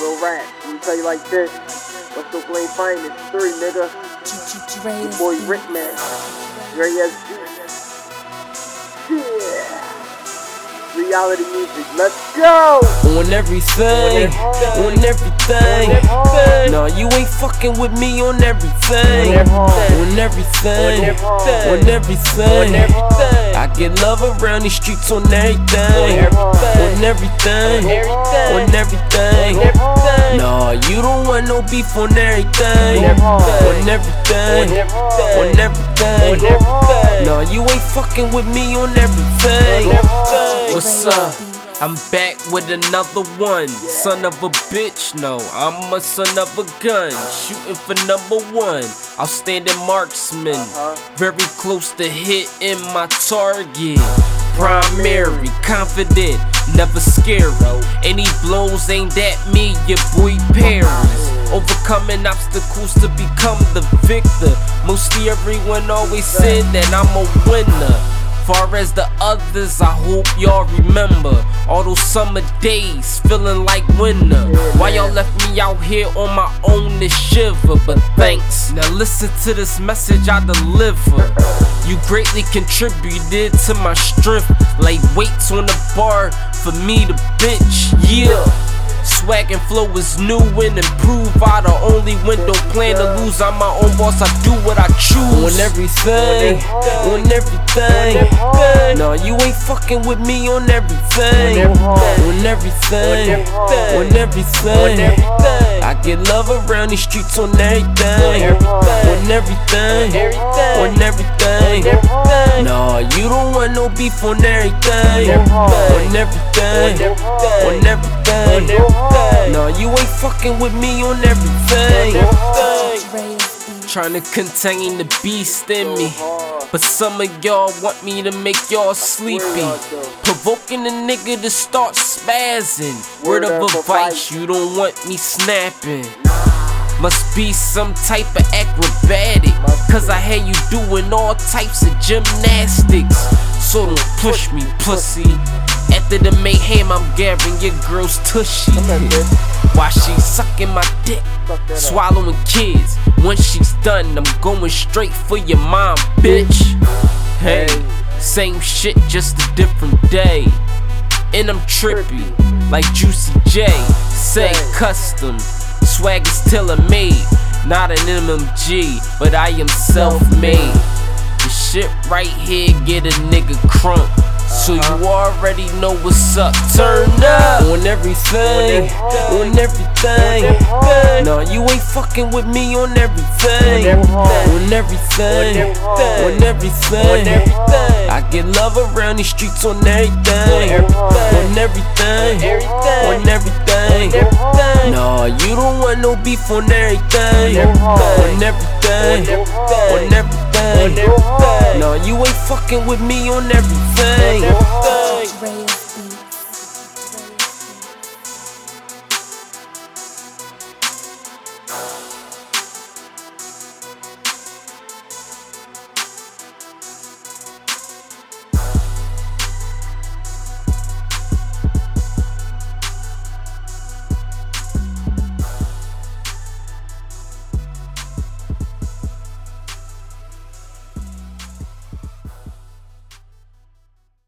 Real rap. Let me tell you like this. What's the blame finest? 3, nigga. Your boy Rick, man. Ray SG. Yeah. Reality music. Let's go. On everything. No, you ain't fucking with me on everything. On everything. I get love around these streets on everything. On everything. No, you don't want no beef on everything. On everything. No, you ain't fucking with me on everything. What's up? I'm back with another one. Son of a bitch, no, I'm a son of a gun. Shooting for #1. Outstanding marksman. Very close to hitting my target. Primary, confident, never scary. Any blows aimed at me, your boy Paris. Overcoming obstacles to become the victor. Mostly everyone always said that I'm a winner. Far as the others, I hope y'all remember all those summer days feeling like winter. Why y'all left me out here on my own to shiver? But thanks. Now listen to this message I deliver. You greatly contributed to my strength, like weights on the bar for me to bench. Yeah. Swag and flow is new and improved. I the only one, don't plan to lose. I'm my own boss, I do what I choose. On everything. No, you ain't fucking with me on everything. On everything. I get love around these streets on everything. On everything. No, you don't want no beef on everything. On everything. No, you ain't fucking with me on everything. Trying to contain the beast in me, but some of y'all want me to make y'all sleepy. Provoking a nigga to start spazzing. Word of advice, you don't want me snapping. Must be some type of acrobatic, cause I had you doing all types of gymnastics. So don't push me, pussy. After the mayhem, I'm grabbing your girl's tushy. While she's sucking my dick, swallowing kids. Once she's done, I'm going straight for your mom, bitch. Hey, same shit, just a different day. And I'm trippy, like Juicy J. Say custom, swag is tailor-made. Not an MMG, but I am self-made. This shit right here get a nigga crunk. So you already know what's up. Turn up on everything. No, you ain't fucking with me on everything. On everything. I get love around these streets on everything. On everything. No, you don't want no beef on everything. On everything. No, you ain't fucking with me on everything.